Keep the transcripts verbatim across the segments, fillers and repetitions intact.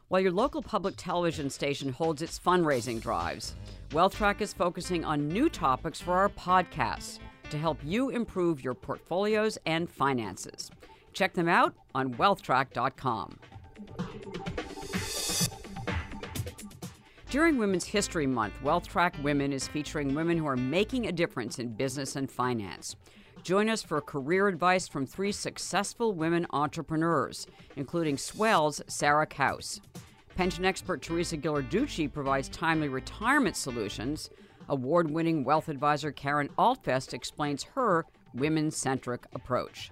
While your local public television station holds its fundraising drives, WealthTrack is focusing on new topics for our podcasts to help you improve your portfolios and finances. Check them out on wealth track dot com. During Women's History Month, WealthTrack Women is featuring women who are making a difference in business and finance. Join us for career advice from three successful women entrepreneurs, including Swell's Sarah Kaus. Pension expert Teresa Ghilarducci provides timely retirement solutions. Award-winning wealth advisor Karen Altfest explains her women-centric approach.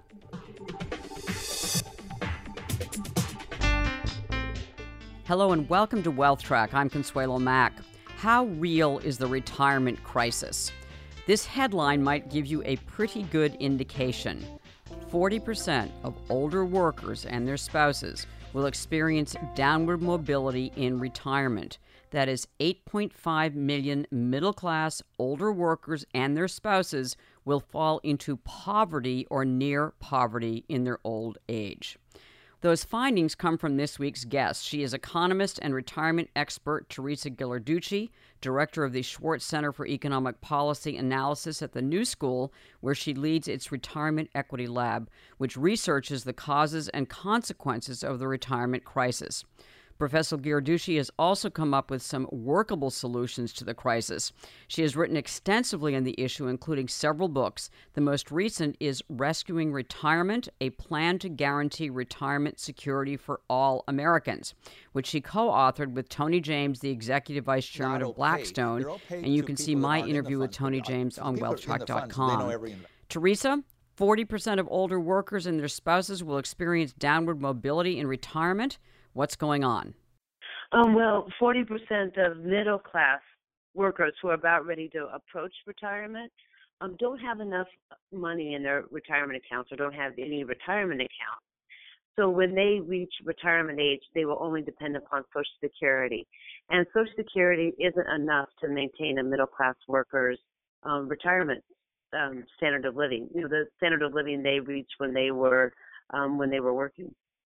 Hello and welcome to WealthTrack. I'm Consuelo Mack. How real is the retirement crisis? This headline might give you a pretty good indication. forty percent of older workers and their spouses will experience downward mobility in retirement. That is, eight point five million middle-class older workers and their spouses will fall into poverty or near poverty in their old age. Those findings come from this week's guest. She is economist and retirement expert Teresa Ghilarducci, director of the Schwartz Center for Economic Policy Analysis at the New School, where she leads its Retirement Equity Lab, which researches the causes and consequences of the retirement crisis. Professor Ghilarducci has also come up with some workable solutions to the crisis. She has written extensively on the issue, including several books. The most recent is Rescuing Retirement, a Plan to Guarantee Retirement Security for All Americans, which she co-authored with Tony James, the Executive Vice Chairman of Blackstone. And you can see my interview with Tony James on wealth track dot com. Teresa, forty percent of older workers and their spouses will experience downward mobility in retirement. What's going on? Um, well, forty percent of middle-class workers who are about ready to approach retirement um, don't have enough money in their retirement accounts or don't have any retirement accounts. So when they reach retirement age, they will only depend upon Social Security. And Social Security isn't enough to maintain a middle-class worker's um, retirement um, standard of living. You know, the standard of living they reached when they were um, when they were working.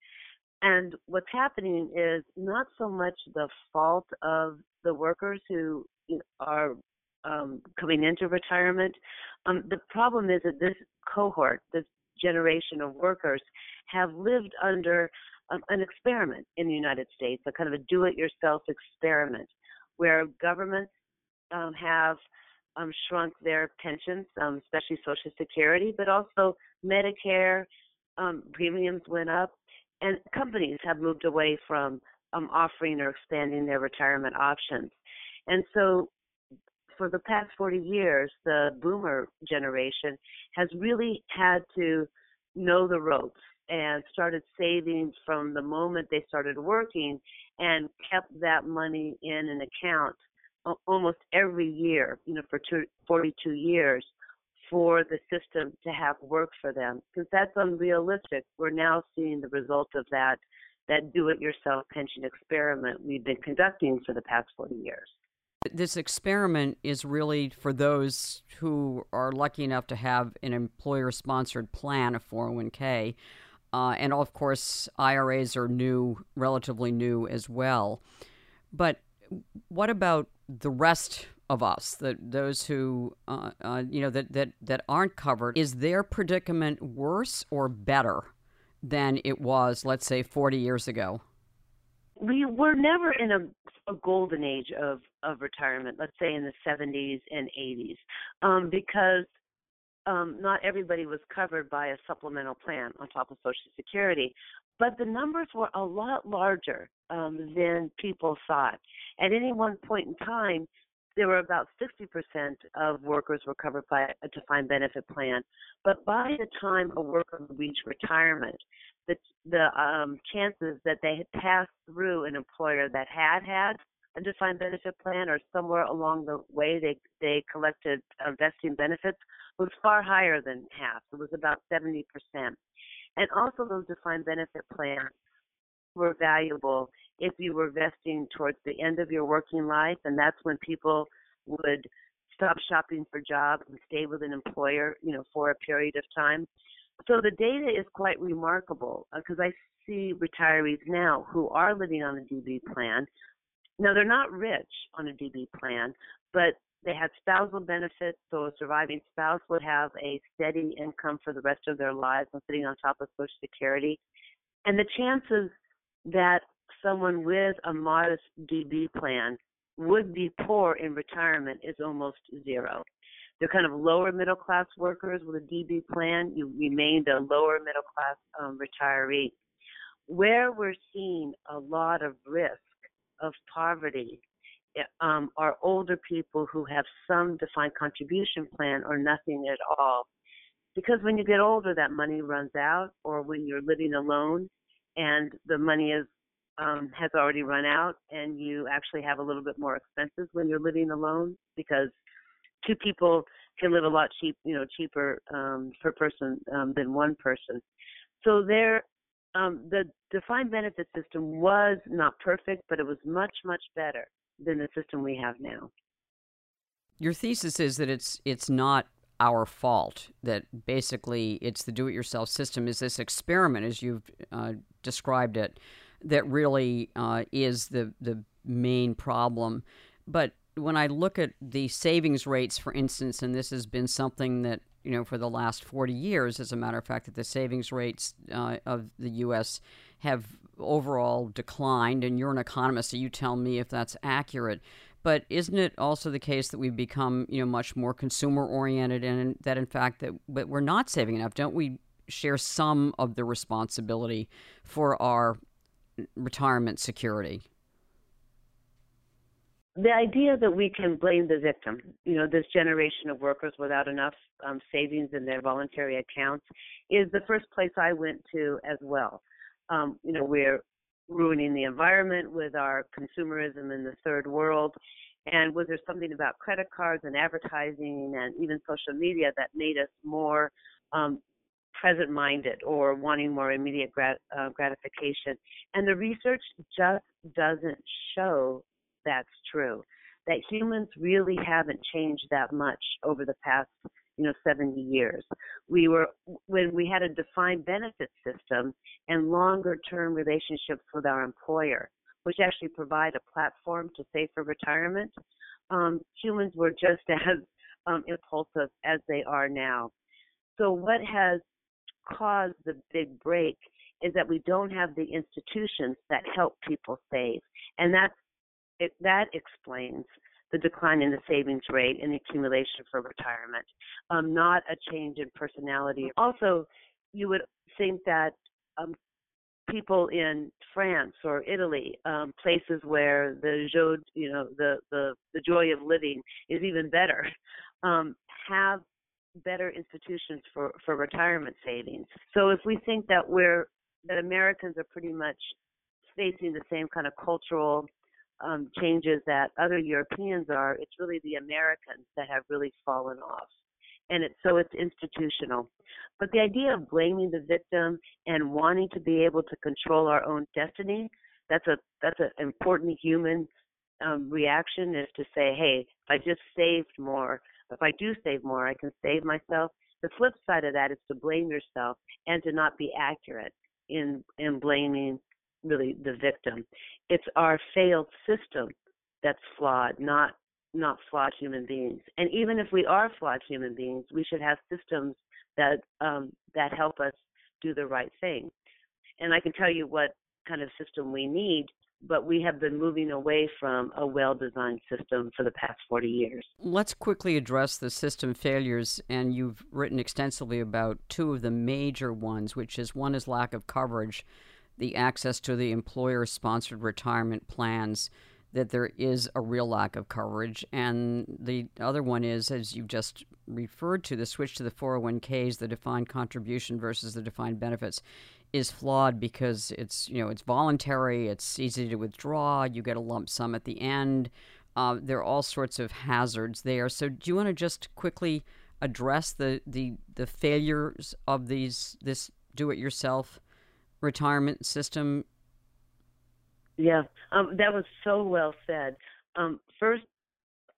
And what's happening is not so much the fault of the workers who are um, coming into retirement. Um, the problem is that this cohort, this generation of workers, have lived under um, an experiment in the United States, a kind of a do-it-yourself experiment, where governments um, have um, shrunk their pensions, um, especially Social Security, but also Medicare um, premiums went up. And companies have moved away from um, offering or expanding their retirement options. And so for the past forty years, the boomer generation has really had to know the ropes and started saving from the moment they started working and kept that money in an account almost every year, you know, for two, forty-two years. For the system to have work for them, because that's unrealistic. We're now seeing the result of that, that do-it-yourself pension experiment we've been conducting for the past forty years. This experiment is really for those who are lucky enough to have an employer-sponsored plan, a four oh one k, uh, and of course, I R As are new, relatively new as well. But what about the rest of us, that those who uh, uh, you know that, that that aren't covered? Is their predicament worse or better than it was, let's say, forty years ago? We were never in a, a golden age of, of retirement, let's say in the seventies and eighties, um, because um, not everybody was covered by a supplemental plan on top of Social Security. But the numbers were a lot larger um, than people thought. At any one point in time, there were about sixty percent of workers were covered by a defined benefit plan. But by the time a worker reached retirement, the, the um, chances that they had passed through an employer that had had a defined benefit plan or somewhere along the way they, they collected uh, vesting benefits was far higher than half. It was about seventy percent. And also those defined benefit plans were valuable if you were vesting towards the end of your working life, and that's when people would stop shopping for jobs and stay with an employer, you know, for a period of time. So the data is quite remarkable because I see retirees now who are living on a D B plan. Now, they're not rich on a D B plan, but they have spousal benefits, so a surviving spouse would have a steady income for the rest of their lives and sitting on top of Social Security. And the chances that someone with a modest D B plan would be poor in retirement is almost zero. They're kind of lower middle class workers with a D B plan. You remained a lower middle class um, retiree. Where we're seeing a lot of risk of poverty um, are older people who have some defined contribution plan or nothing at all. Because when you get older, that money runs out, or when you're living alone and the money is um, has already run out, and you actually have a little bit more expenses when you're living alone, because two people can live a lot cheap, you know, cheaper um, per person um, than one person. So there, um, the defined benefit system was not perfect, but it was much, much better than the system we have now. Your thesis is that it's it's not our fault, that basically it's the do-it-yourself system, is this experiment, as you've uh, described it, that really uh, is the, the main problem. But when I look at the savings rates, for instance, and this has been something that, you know, for the last forty years, as a matter of fact, that the savings rates uh, of the U S have overall declined, and you're an economist, so you tell me if that's accurate. But isn't it also the case that we've become, you know, much more consumer-oriented, and that, in fact, that but we're not saving enough? Don't we share some of the responsibility for our retirement security? The idea that we can blame the victim, you know, this generation of workers without enough um, savings in their voluntary accounts, is the first place I went to as well. Um, you know, we're ruining the environment with our consumerism in the third world. And was there something about credit cards and advertising and even social media that made us more um, present-minded or wanting more immediate grat- uh, gratification? And the research just doesn't show that's true, that humans really haven't changed that much over the past, you know, seventy years. We were, when we had a defined benefit system and longer term relationships with our employer, which actually provide a platform to save for retirement, um, humans were just as um, impulsive as they are now. So what has caused the big break is that we don't have the institutions that help people save. And that's It, that explains the decline in the savings rate and the accumulation for retirement, um, not a change in personality. Also, you would think that um, people in France or Italy, um, places where the joy, you know, the, the, the joy of living is even better, um, have better institutions for, for retirement savings. So if we think that we're that Americans are pretty much facing the same kind of cultural Um, changes that other Europeans are, it's really the Americans that have really fallen off. And it's so it's institutional. But the idea of blaming the victim and wanting to be able to control our own destiny, that's a that's an important human um, reaction, is to say, hey, if I just saved more, if I do save more, I can save myself. The flip side of that is to blame yourself and to not be accurate in in blaming really the victim. It's our failed system that's flawed, not not flawed human beings. And even if we are flawed human beings, we should have systems that um, that help us do the right thing. And I can tell you what kind of system we need, but we have been moving away from a well-designed system for the past forty years. Let's quickly address the system failures, and you've written extensively about two of the major ones, which is one is lack of coverage, the access to the employer-sponsored retirement plans, that there is a real lack of coverage. And the other one is, as you just referred to, the switch to the four oh one k's, the defined contribution versus the defined benefits, is flawed because it's, you know, it's voluntary, it's easy to withdraw, you get a lump sum at the end. Uh, there are all sorts of hazards there. So do you want to just quickly address the, the, the failures of these this do-it-yourself retirement system? Yeah, um, that was so well said. Um, first,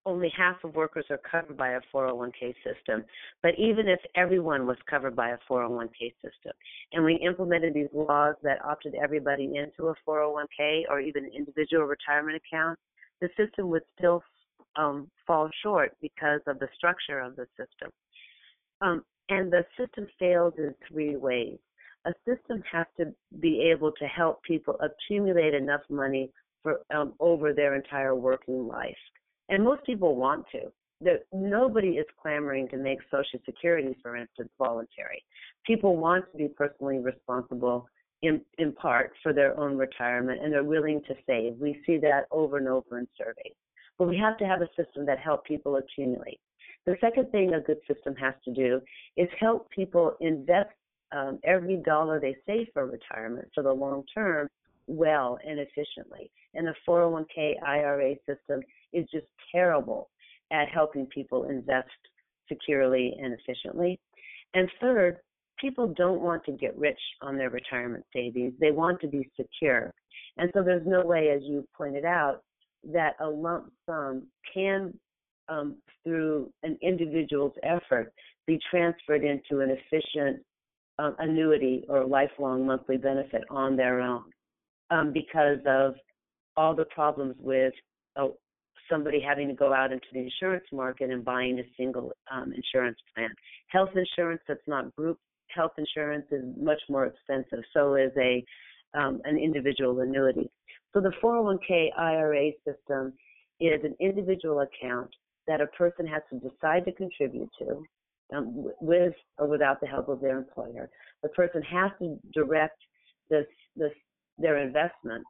only half of workers are covered by a four oh one k system. But even if everyone was covered by a four oh one k system, and we implemented these laws that opted everybody into a four oh one k or even an individual retirement account, the system would still um, fall short because of the structure of the system. Um, and the system fails in three ways. A system has to be able to help people accumulate enough money for um, over their entire working life. And most people want to. There, nobody is clamoring to make Social Security, for instance, voluntary. People want to be personally responsible in, in part for their own retirement, and they're willing to save. We see that over and over in surveys. But we have to have a system that helps people accumulate. The second thing a good system has to do is help people invest um, every dollar they save for retirement for the long term well and efficiently. And the four oh one k I R A system is just terrible at helping people invest securely and efficiently. And third, people don't want to get rich on their retirement savings. They want to be secure. And so there's no way, as you pointed out, that a lump sum can, um, through an individual's effort, be transferred into an efficient um, annuity or lifelong monthly benefit on their own um, because of all the problems with uh, somebody having to go out into the insurance market and buying a single um, insurance plan. Health insurance that's not group health insurance is much more expensive. So is a um, an individual annuity. So the four oh one k I R A system is an individual account that a person has to decide to contribute to um, with or without the help of their employer. The person has to direct this, this, their investments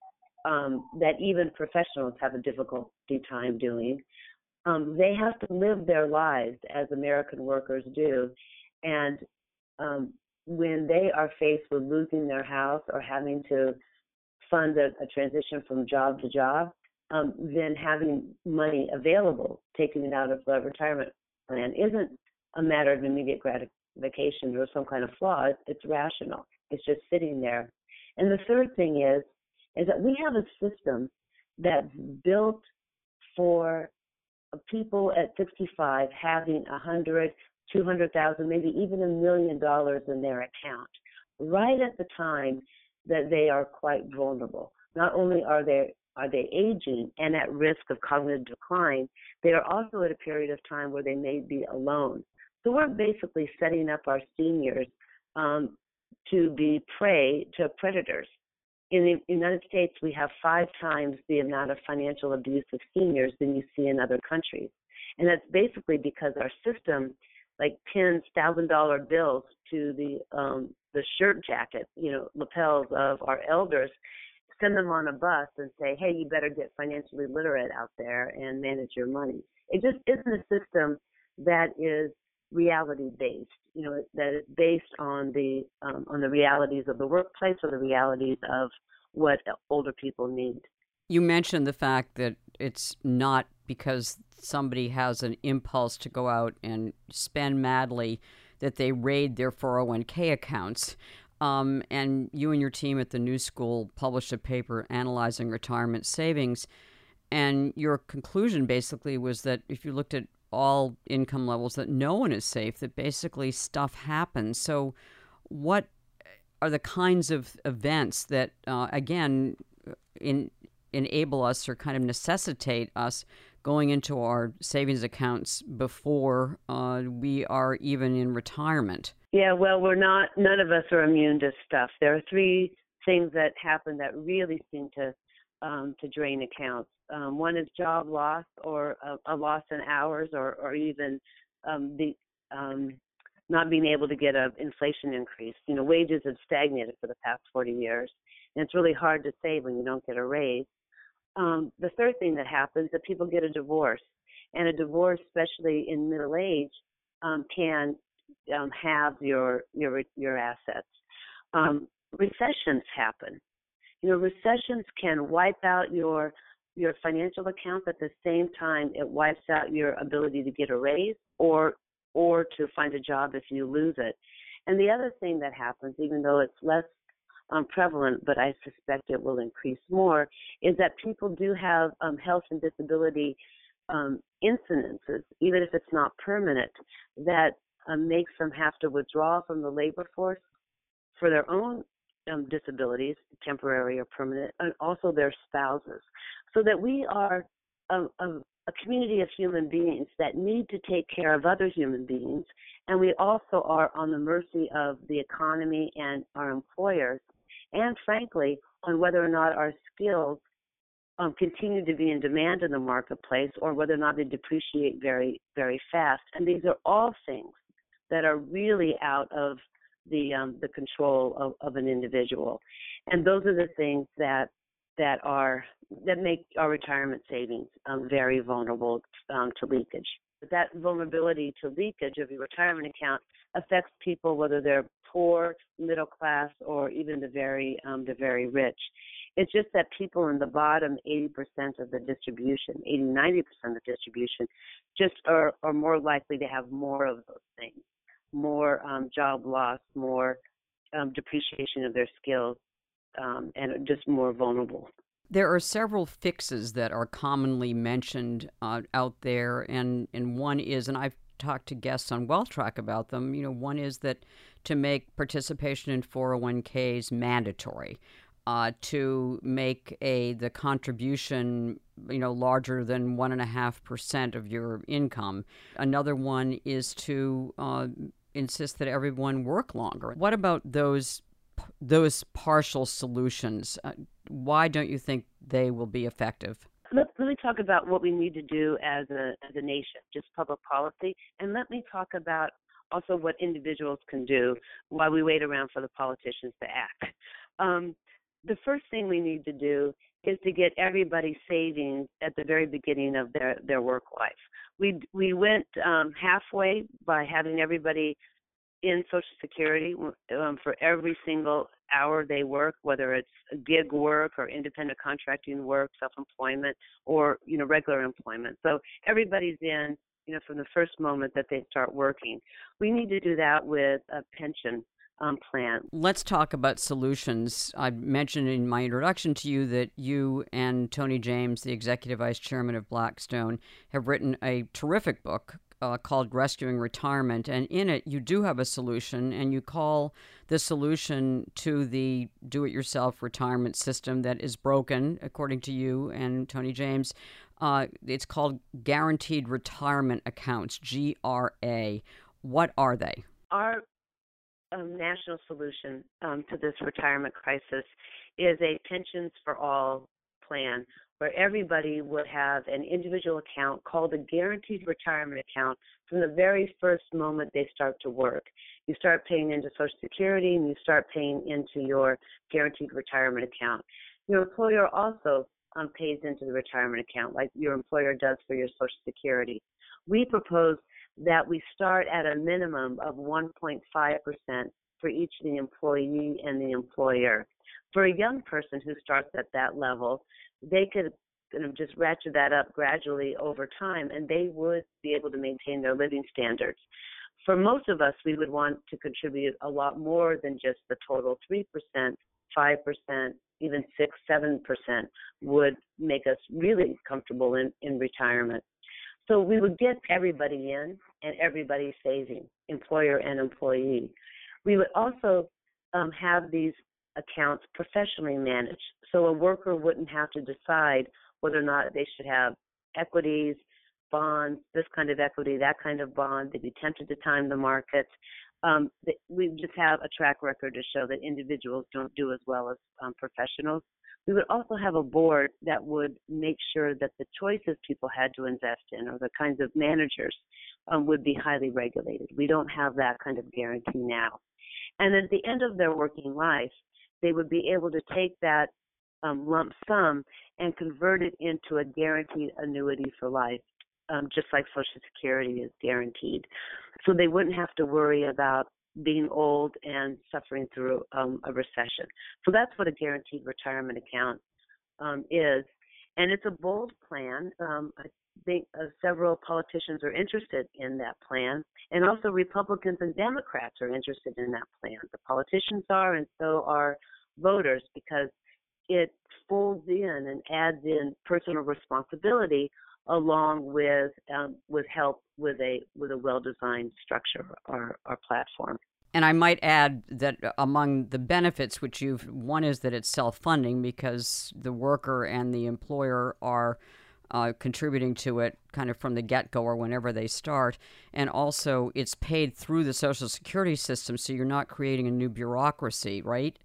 um, that even professionals have a difficulty time doing. Um, they have to live their lives as American workers do. And um, when they are faced with losing their house or having to fund a, a transition from job to job, um, then having money available, taking it out of the retirement plan, isn't a matter of immediate gratification or some kind of flaw. It's, it's rational. It's just sitting there. And the third thing is, is that we have a system that's built for people at sixty-five having a hundred, two hundred thousand, maybe even a million dollars in their account, right at the time that they are quite vulnerable. Not only are they are they aging and at risk of cognitive decline, they are also at a period of time where they may be alone. So we're basically setting up our seniors um, to be prey to predators. In the United States, we have five times the amount of financial abuse of seniors than you see in other countries. And that's basically because our system, like, pins one thousand dollar bills to the um, the shirt jacket, you know, lapels of our elders, send them on a bus and say, hey, you better get financially literate out there and manage your money. It just isn't a system that is reality-based, you know, that is based on the um, on the realities of the workplace or the realities of what older people need. You mentioned the fact that it's not because somebody has an impulse to go out and spend madly that they raid their four oh one k accounts. Um, and you and your team at the New School published a paper analyzing retirement savings. And your conclusion basically was that if you looked at all income levels, that no one is safe, that basically stuff happens. So what are the kinds of events that, uh, again, in, enable us or kind of necessitate us going into our savings accounts before uh, we are even in retirement? Yeah, well, we're not, none of us are immune to stuff. There are three things that happen that really seem to um, to drain accounts. Um, one is job loss or a, a loss in hours or, or even um, the um, not being able to get an inflation increase. You know, wages have stagnated for the past forty years, and it's really hard to save when you don't get a raise. Um, the third thing that happens is that people get a divorce, and a divorce, especially in middle age, um, can um, have your your your assets. Um, recessions happen. You know, recessions can wipe out your your financial accounts. At the same time, it wipes out your ability to get a raise or or to find a job if you lose it. And the other thing that happens, even though it's less um, prevalent, but I suspect it will increase more, is that people do have um, health and disability um, incidences, even if it's not permanent, that um, makes them have to withdraw from the labor force for their own um, disabilities, temporary or permanent, and also their spouses, so that we are a, a, a community of human beings that need to take care of other human beings, and we also are on the mercy of the economy and our employers, and frankly, on whether or not our skills um, continue to be in demand in the marketplace or whether or not they depreciate very, very fast. And these are all things that are really out of the um, the control of, of an individual. And those are the things that that are that make our retirement savings um, very vulnerable um, to leakage. But that vulnerability to leakage of your retirement account affects people whether they're poor, middle class, or even the very um, the very rich. It's just that people in the bottom eighty percent of the distribution, eighty, ninety percent of the distribution, just are, are more likely to have more of those things, more um, job loss, more um, depreciation of their skills, um, and just more vulnerable. There are several fixes that are commonly mentioned uh, out there, and, and one is, and I've talked to guests on WealthTrack about them, you know, one is that to make participation in four oh one k's mandatory. Uh, to make a the contribution, you know, larger than one and a half percent of your income. Another one is to uh, insist that everyone work longer. What about those those partial solutions? Uh, why don't you think they will be effective? Let, let me talk about what we need to do as a as a nation, just public policy, and let me talk about also what individuals can do while we wait around for the politicians to act. Um, The first thing we need to do is to get everybody savings at the very beginning of their, their work life. We we went um, halfway by having everybody in Social Security um, for every single hour they work, whether it's gig work or independent contracting work, self-employment, or you know regular employment. So everybody's in, you know, from the first moment that they start working. We need to do that with a pension Um, plan. Let's talk about solutions. I mentioned in my introduction to you that you and Tony James, the executive vice chairman of Blackstone, have written a terrific book uh, called Rescuing Retirement. And in it, you do have a solution, and you call the solution to the do-it-yourself retirement system that is broken, according to you and Tony James. Uh, it's called Guaranteed Retirement Accounts, G R A. What are they? Our Um, national solution um, to this retirement crisis is a Pensions for All plan where everybody would have an individual account called a Guaranteed Retirement Account from the very first moment they start to work. You start paying into Social Security and you start paying into your Guaranteed Retirement Account. Your employer also um, pays into the retirement account like your employer does for your Social Security. We propose that we start at a minimum of one point five percent for each the employee and the employer. For a young person who starts at that level, they could you know, just ratchet that up gradually over time, and they would be able to maintain their living standards. For most of us, we would want to contribute a lot more than just the total three percent, five percent, even six, seven percent would make us really comfortable in, in retirement. So we would get everybody in and everybody saving, employer and employee. We would also um, have these accounts professionally managed, so a worker wouldn't have to decide whether or not they should have equities, bonds, this kind of equity, that kind of bond. They'd be tempted to time the markets. Um, we just have a track record to show that individuals don't do as well as um, professionals. We would also have a board that would make sure that the choices people had to invest in or the kinds of managers um, would be highly regulated. We don't have that kind of guarantee now. And at the end of their working life, they would be able to take that um, lump sum and convert it into a guaranteed annuity for life, um, just like Social Security is guaranteed. So they wouldn't have to worry about being old and suffering through um, a recession. So that's what a guaranteed retirement account um, is. And it's a bold plan. Um, I think uh, several politicians are interested in that plan, and also Republicans and Democrats are interested in that plan. The politicians are, and so are voters, because it folds in and adds in personal responsibility along with um, with help with a with a well-designed structure or, or platform. And I might add that among the benefits, which you've, one is that it's self-funding because the worker and the employer are uh, contributing to it kind of from the get-go or whenever they start. And also it's paid through the Social Security system, so you're not creating a new bureaucracy, right?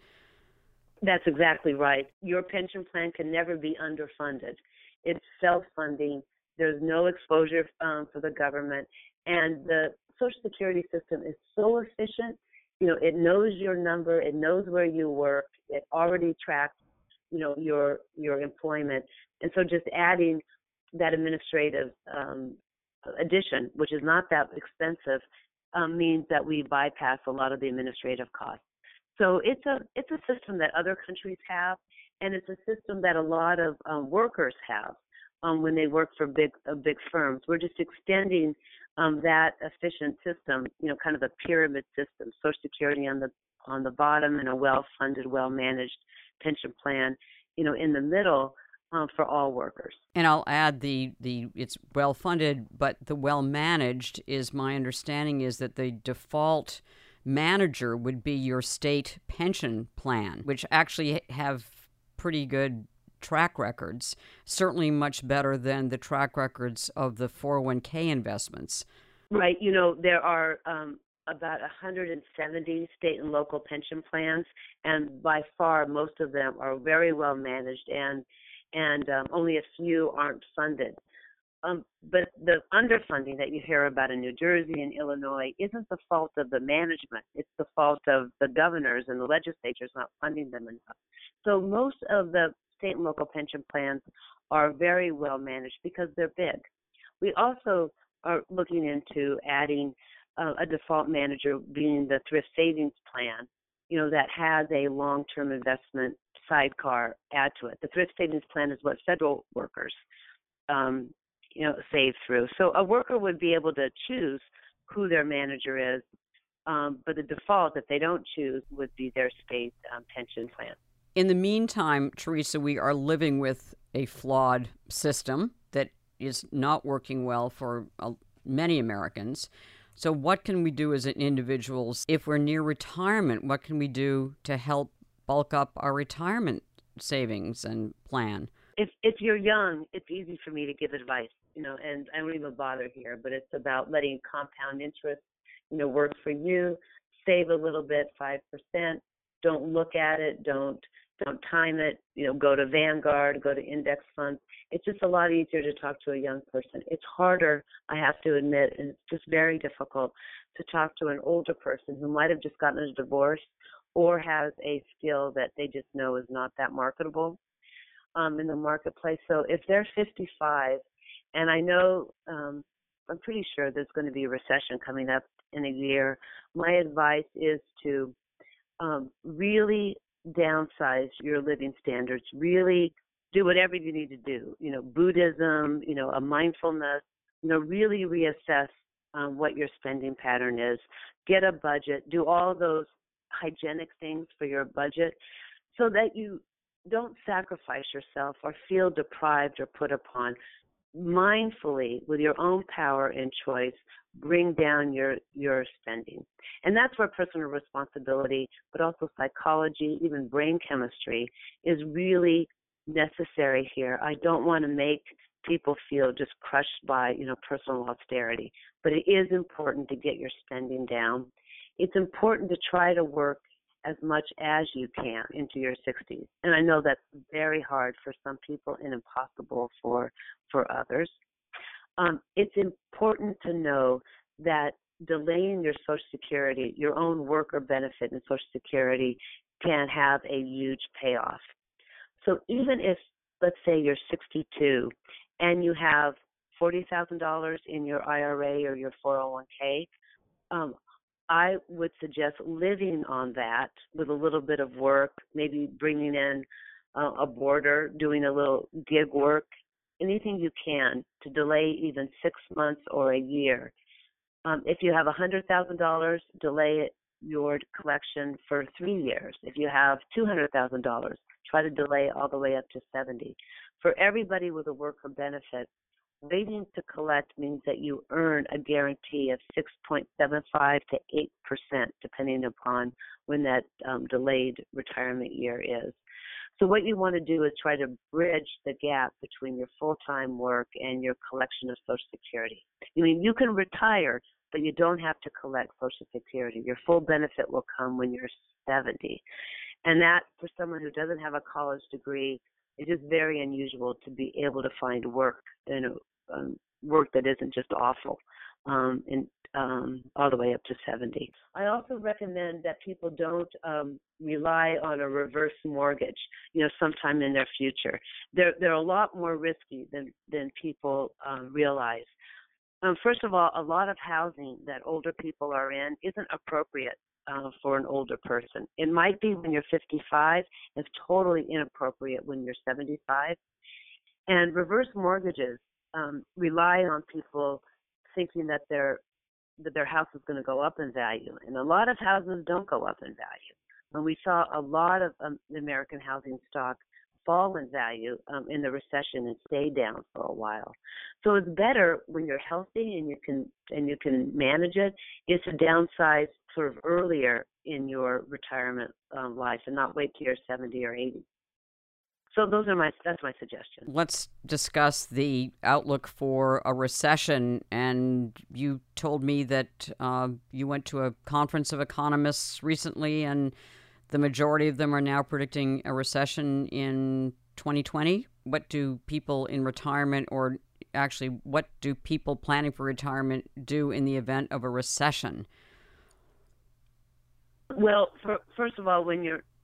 That's exactly right. Your pension plan can never be underfunded. It's self-funding. There's no exposure um, for the government. And the Social Security system is so efficient. You know, it knows your number. It knows where you work. It already tracks, you know, your your employment. And so just adding that administrative um, addition, which is not that expensive, um, means that we bypass a lot of the administrative costs. So it's a it's a system that other countries have, and it's a system that a lot of um, workers have um, when they work for big uh, big firms. We're just extending um, that efficient system, you know, kind of a pyramid system, Social Security on the on the bottom and a well-funded, well-managed pension plan, you know, in the middle um, for all workers. And I'll add the, the it's well-funded, but the well-managed is, my understanding is that the default manager would be your state pension plan, which actually have pretty good track records, certainly much better than the track records of the four oh one k investments. Right. You know, there are um, about one hundred seventy state and local pension plans, and by far most of them are very well managed, and and um, only a few aren't funded. Um, but the underfunding that you hear about in New Jersey and Illinois isn't the fault of the management. It's the fault of the governors and the legislatures not funding them enough. So most of the state and local pension plans are very well managed because they're big. We also are looking into adding uh, a default manager being the thrift savings plan, you know, that has a long-term investment sidecar add to it. The thrift savings plan is what federal workers um, you know, save through. So a worker would be able to choose who their manager is, um, but the default, if they don't choose, would be their state um, pension plan. In the meantime, Teresa, we are living with a flawed system that is not working well for uh, many Americans. So what can we do as individuals if we're near retirement? What can we do to help bulk up our retirement savings and plan? If if you're young, it's easy for me to give advice, you know, and I don't even bother here, but it's about letting compound interest, you know, work for you. Save a little bit, five percent. Don't look at it. Don't don't time it. You know, go to Vanguard, go to index funds. It's just a lot easier to talk to a young person. It's harder, I have to admit, and it's just very difficult to talk to an older person who might have just gotten a divorce or has a skill that they just know is not that marketable um, in the marketplace. So if they're fifty-five, and I know, um, I'm pretty sure there's going to be a recession coming up in a year, my advice is to um, really downsize your living standards, really do whatever you need to do, you know, Buddhism, you know, a mindfulness, you know, really reassess um, what your spending pattern is, get a budget, do all those hygienic things for your budget so that you don't sacrifice yourself or feel deprived or put upon. Mindfully, with your own power and choice, bring down your your spending. And that's where personal responsibility, but also psychology, even brain chemistry, is really necessary here. I don't want to make people feel just crushed by, you know, personal austerity, but it is important to get your spending down. It's important to try to work as much as you can into your sixties. And I know that's very hard for some people and impossible for for others. Um, it's important to know that delaying your Social Security, your own worker benefit in Social Security, can have a huge payoff. So even if, let's say, you're sixty-two and you have forty thousand dollars in your I R A or your four oh one k, um, I would suggest living on that with a little bit of work, maybe bringing in uh, a boarder, doing a little gig work, anything you can to delay even six months or a year. Um, if you have one hundred thousand dollars, delay it, your collection for three years. If you have two hundred thousand dollars, try to delay all the way up to seventy. For everybody with a worker benefit, Waiting to collect means that you earn a guarantee of six point seven five to eight percent, depending upon when that um, delayed retirement year is. So what you want to do is try to bridge the gap between your full-time work and your collection of Social Security. I mean, you can retire, but you don't have to collect Social Security. Your full benefit will come when you're seventy. And that, for someone who doesn't have a college degree, is just very unusual to be able to find work, you know, um, work that isn't just awful, um, and um, all the way up to seventy. I also recommend that people don't um, rely on a reverse mortgage, you know, sometime in their future. They're they're a lot more risky than than people um, realize. Um, first of all, a lot of housing that older people are in isn't appropriate uh, for an older person. It might be when you're fifty-five. It's totally inappropriate when you're seventy-five. And reverse mortgages um, rely on people thinking that their that their house is going to go up in value, and a lot of houses don't go up in value. And we saw a lot of um, American housing stock fall in value um, in the recession and stay down for a while. So it's better when you're healthy and you can and you can manage it, is to downsize sort of earlier in your retirement um, life and not wait till you're seventy or eighty. So those are my that's my suggestion. Let's discuss the outlook for a recession. And you told me that uh, you went to a conference of economists recently, and the majority of them are now predicting a recession in twenty twenty. What do people in retirement, or actually what do people planning for retirement do in the event of a recession? Well, for, first of all, when you're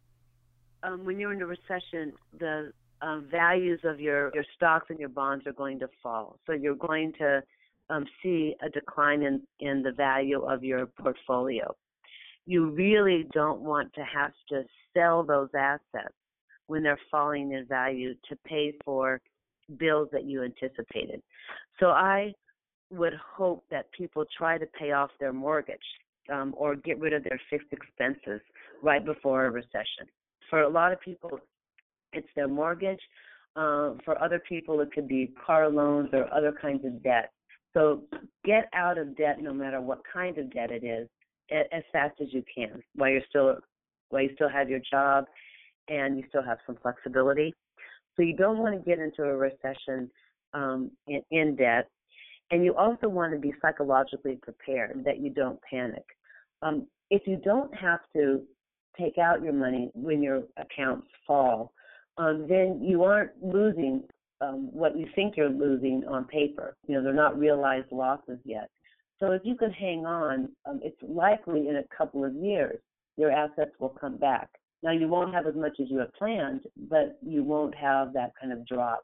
Um, when you're in a recession, the uh, values of your, your stocks and your bonds are going to fall. So you're going to um, see a decline in, in the value of your portfolio. You really don't want to have to sell those assets when they're falling in value to pay for bills that you anticipated. So I would hope that people try to pay off their mortgage um, or get rid of their fixed expenses right before a recession. For a lot of people, it's their mortgage. Uh, for other people, it could be car loans or other kinds of debt. So get out of debt, no matter what kind of debt it is, as fast as you can, while you're still, while you still have your job and you still have some flexibility. So you don't want to get into a recession um, in, in debt, and you also want to be psychologically prepared that you don't panic. Um, if you don't have to take out your money when your accounts fall, um, then you aren't losing um, what you think you're losing on paper. You know, they're not realized losses yet. So if you can hang on, um, it's likely in a couple of years your assets will come back. Now, you won't have as much as you had planned, but you won't have that kind of drop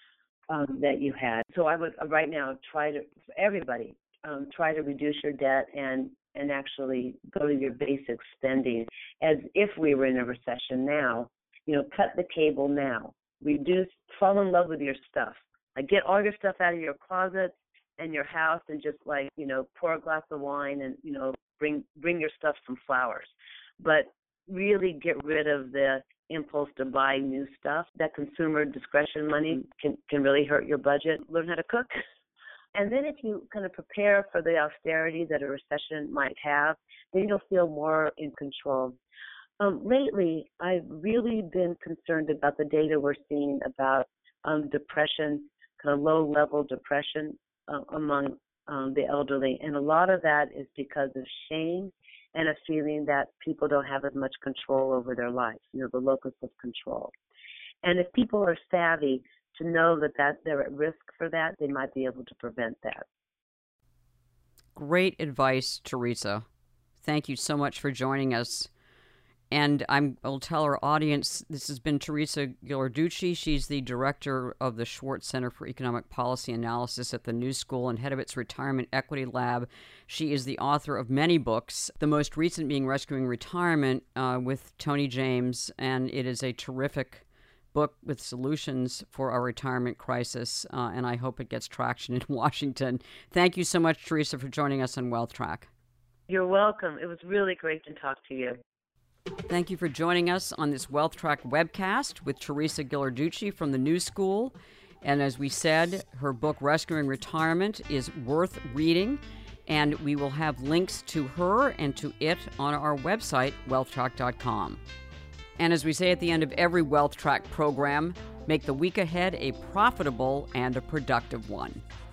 um, that you had. So I would uh, right now try to, for everybody, um, try to reduce your debt and and actually go to your basic spending as if we were in a recession now. You know, cut the cable now. Reduce, fall in love with your stuff. Like, get all your stuff out of your closet and your house and just, like, you know, pour a glass of wine and, you know, bring bring your stuff some flowers. But really get rid of the impulse to buy new stuff. That consumer discretion money can, can really hurt your budget. Learn how to cook. And then if you kind of prepare for the austerity that a recession might have, then you'll feel more in control. Um, lately, I've really been concerned about the data we're seeing about um, depression, kind of low-level depression uh, among um, the elderly. And a lot of that is because of shame and a feeling that people don't have as much control over their lives, you know, the locus of control. And if people are savvy to know that, that they're at risk for that, they might be able to prevent that. Great advice, Teresa. Thank you so much for joining us. And I'm, I'll tell our audience, this has been Teresa Ghilarducci. She's the director of the Schwartz Center for Economic Policy Analysis at the New School and head of its Retirement Equity Lab. She is the author of many books, the most recent being Rescuing Retirement uh, with Tony James, and it is a terrific book with solutions for our retirement crisis, uh, and I hope it gets traction in Washington. Thank you so much, Teresa, for joining us on Wealth Track. You're welcome. It was really great to talk to you. Thank you for joining us on this Wealth Track webcast with Teresa Ghilarducci from the New School. And as we said, her book, Rescuing Retirement, is worth reading. And we will have links to her and to it on our website, wealth track dot com. And as we say at the end of every Wealth Track program, make the week ahead a profitable and a productive one.